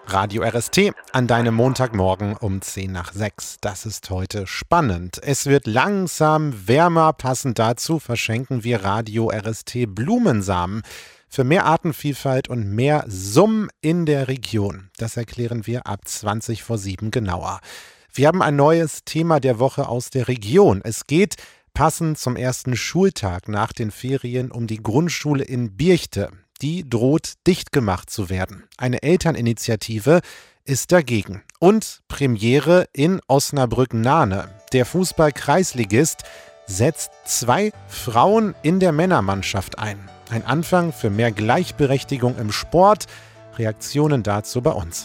Radio RST an deinem Montagmorgen um 5:50. Das ist heute spannend. Es wird langsam wärmer. Passend dazu verschenken wir Radio RST Blumensamen für mehr Artenvielfalt und mehr Summen in der Region. Das erklären wir ab 7:20 genauer. Wir haben ein neues Thema der Woche aus der Region. Es geht passend zum ersten Schultag nach den Ferien um die Grundschule in Birchte. Die droht dicht gemacht zu werden. Eine Elterninitiative ist dagegen. Und Premiere in Osnabrück-Nahne. Der Fußball-Kreisligist setzt 2 Frauen in der Männermannschaft ein. Ein Anfang für mehr Gleichberechtigung im Sport. Reaktionen dazu bei uns.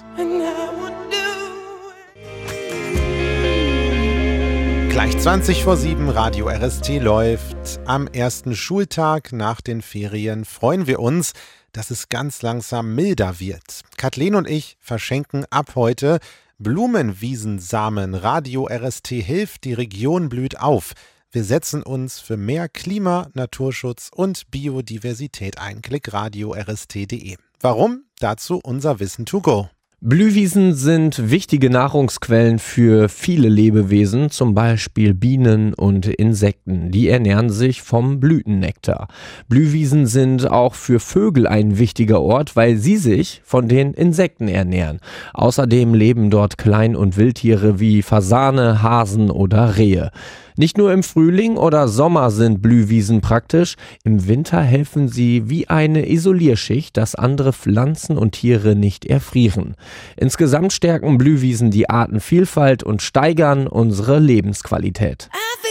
Gleich 7:20, Radio RST läuft. Am ersten Schultag nach den Ferien freuen wir uns, dass es ganz langsam milder wird. Kathleen und ich verschenken ab heute Blumenwiesensamen. Radio RST hilft, die Region blüht auf. Wir setzen uns für mehr Klima, Naturschutz und Biodiversität ein. Klick radio-rst.de. Warum? Dazu unser Wissen to go. Blühwiesen sind wichtige Nahrungsquellen für viele Lebewesen, zum Beispiel Bienen und Insekten. Die ernähren sich vom Blütennektar. Blühwiesen sind auch für Vögel ein wichtiger Ort, weil sie sich von den Insekten ernähren. Außerdem leben dort Klein- und Wildtiere wie Fasane, Hasen oder Rehe. Nicht nur im Frühling oder Sommer sind Blühwiesen praktisch, im Winter helfen sie wie eine Isolierschicht, dass andere Pflanzen und Tiere nicht erfrieren. Insgesamt stärken Blühwiesen die Artenvielfalt und steigern unsere Lebensqualität.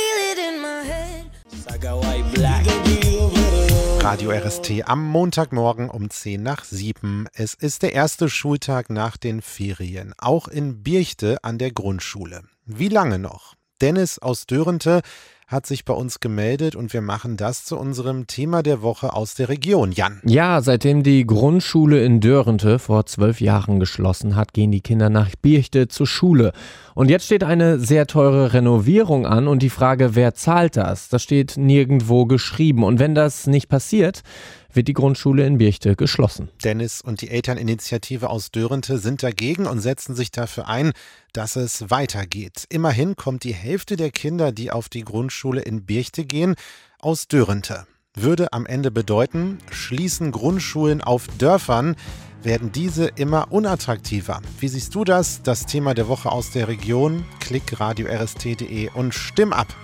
Radio RST am Montagmorgen um 6:10. Es ist der erste Schultag nach den Ferien, auch in Birchte an der Grundschule. Wie lange noch? Dennis aus Dörente hat sich bei uns gemeldet und wir machen das zu unserem Thema der Woche aus der Region. Jan. Ja, seitdem die Grundschule in Dörente vor 12 Jahren geschlossen hat, gehen die Kinder nach Birchte zur Schule. Und jetzt steht eine sehr teure Renovierung an und die Frage, wer zahlt das? Das steht nirgendwo geschrieben. Und wenn das nicht passiert, wird die Grundschule in Birchte geschlossen. Dennis und die Elterninitiative aus Dörente sind dagegen und setzen sich dafür ein, dass es weitergeht. Immerhin kommt die Hälfte der Kinder, die auf die Grundschule in Birchte gehen, aus Dörente. Würde am Ende bedeuten, schließen Grundschulen auf Dörfern, werden diese immer unattraktiver. Wie siehst du das? Das Thema der Woche aus der Region. Klick radio-rst.de und stimm ab.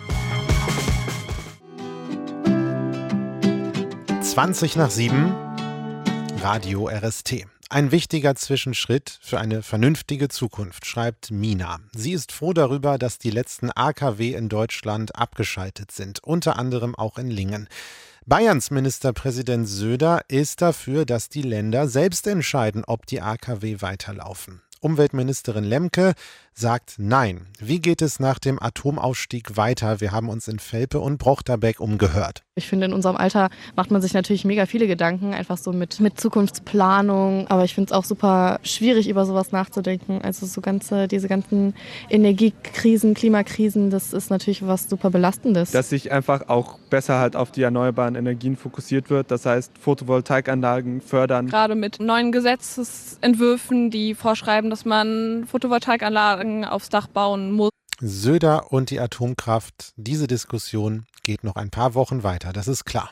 7:20, Radio RST. Ein wichtiger Zwischenschritt für eine vernünftige Zukunft, schreibt Mina. Sie ist froh darüber, dass die letzten AKW in Deutschland abgeschaltet sind, unter anderem auch in Lingen. Bayerns Ministerpräsident Söder ist dafür, dass die Länder selbst entscheiden, ob die AKW weiterlaufen. Umweltministerin Lemke sagt Nein. Wie geht es nach dem Atomausstieg weiter? Wir haben uns in Velpe und Brochterbeck umgehört. Ich finde, in unserem Alter macht man sich natürlich mega viele Gedanken, einfach so mit Zukunftsplanung. Aber ich finde es auch super schwierig, über sowas nachzudenken. Also diese ganzen Energiekrisen, Klimakrisen, das ist natürlich was super Belastendes. Dass sich einfach auch besser halt auf die erneuerbaren Energien fokussiert wird. Das heißt, Photovoltaikanlagen fördern. Gerade mit neuen Gesetzesentwürfen, die vorschreiben, dass man Photovoltaikanlagen aufs Dach bauen muss. Söder und die Atomkraft, diese Diskussion geht noch ein paar Wochen weiter, das ist klar.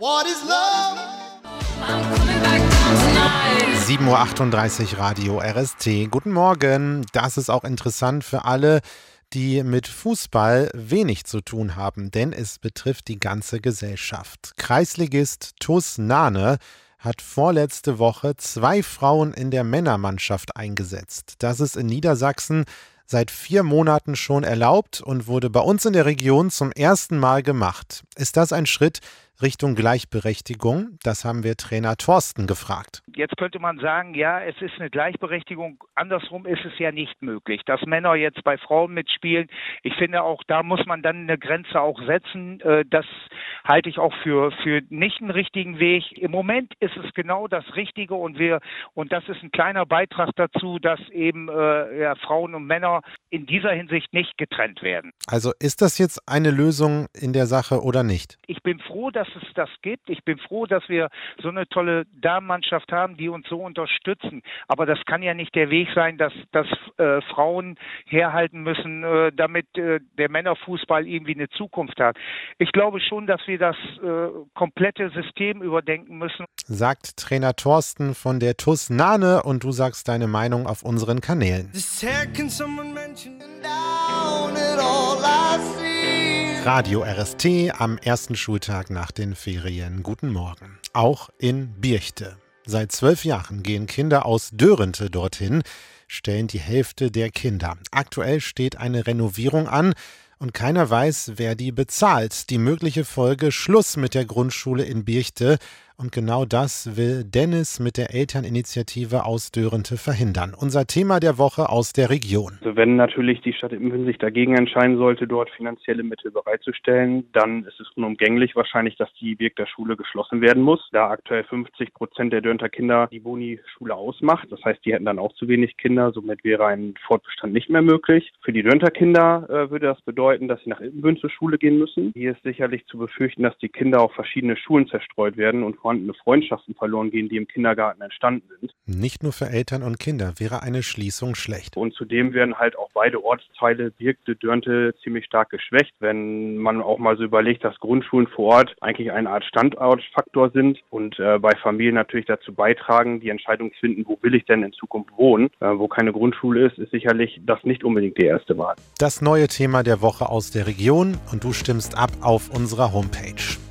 7:38 Radio RST. Guten Morgen. Das ist auch interessant für alle, die mit Fußball wenig zu tun haben, denn es betrifft die ganze Gesellschaft. Kreisligist TuS Nahne hat vorletzte Woche 2 Frauen in der Männermannschaft eingesetzt. Das ist in Niedersachsen seit 4 Monaten schon erlaubt und wurde bei uns in der Region zum ersten Mal gemacht. Ist das ein Schritt Richtung Gleichberechtigung? Das haben wir Trainer Thorsten gefragt. Jetzt könnte man sagen, ja, es ist eine Gleichberechtigung. Andersrum ist es ja nicht möglich, dass Männer jetzt bei Frauen mitspielen. Ich finde auch, da muss man dann eine Grenze auch setzen. Das halte ich auch für nicht einen richtigen Weg. Im Moment ist es genau das Richtige und das ist ein kleiner Beitrag dazu, dass eben Frauen und Männer in dieser Hinsicht nicht getrennt werden. Also ist das jetzt eine Lösung in der Sache oder nicht? Ich bin froh, dass dass es das gibt. Ich bin froh, dass wir so eine tolle Damenmannschaft haben, die uns so unterstützen. Aber das kann ja nicht der Weg sein, dass Frauen herhalten müssen, damit der Männerfußball irgendwie eine Zukunft hat. Ich glaube schon, dass wir das komplette System überdenken müssen. Sagt Trainer Thorsten von der TuS Nahne, und du sagst deine Meinung auf unseren Kanälen. Radio RST am ersten Schultag nach den Ferien. Guten Morgen. Auch in Birchte. Seit 12 Jahren gehen Kinder aus Dörente dorthin, stellen die Hälfte der Kinder. Aktuell steht eine Renovierung an und keiner weiß, wer die bezahlt. Die mögliche Folge: Schluss mit der Grundschule in Birchte. Und genau das will Dennis mit der Elterninitiative aus Dörente verhindern. Unser Thema der Woche aus der Region. Also wenn natürlich die Stadt Ippenbüren sich dagegen entscheiden sollte, dort finanzielle Mittel bereitzustellen, dann ist es unumgänglich wahrscheinlich, dass die Birkter Schule geschlossen werden muss, da aktuell 50% der Dörenter Kinder die Boni-Schule ausmacht. Das heißt, die hätten dann auch zu wenig Kinder, somit wäre ein Fortbestand nicht mehr möglich. Für die Dörenter Kinder würde das bedeuten, dass sie nach Ippenbüren zur Schule gehen müssen. Hier ist sicherlich zu befürchten, dass die Kinder auf verschiedene Schulen zerstreut werden und vorhandene Freundschaften verloren gehen, die im Kindergarten entstanden sind. Nicht nur für Eltern und Kinder wäre eine Schließung schlecht. Und zudem werden halt auch beide Ortsteile, Birkte, Dörente, ziemlich stark geschwächt. Wenn man auch mal so überlegt, dass Grundschulen vor Ort eigentlich eine Art Standortfaktor sind und bei Familien natürlich dazu beitragen, die Entscheidung zu finden, wo will ich denn in Zukunft wohnen. Wo keine Grundschule ist sicherlich das nicht unbedingt die erste Wahl. Das neue Thema der Woche aus der Region, und du stimmst ab auf unserer Homepage.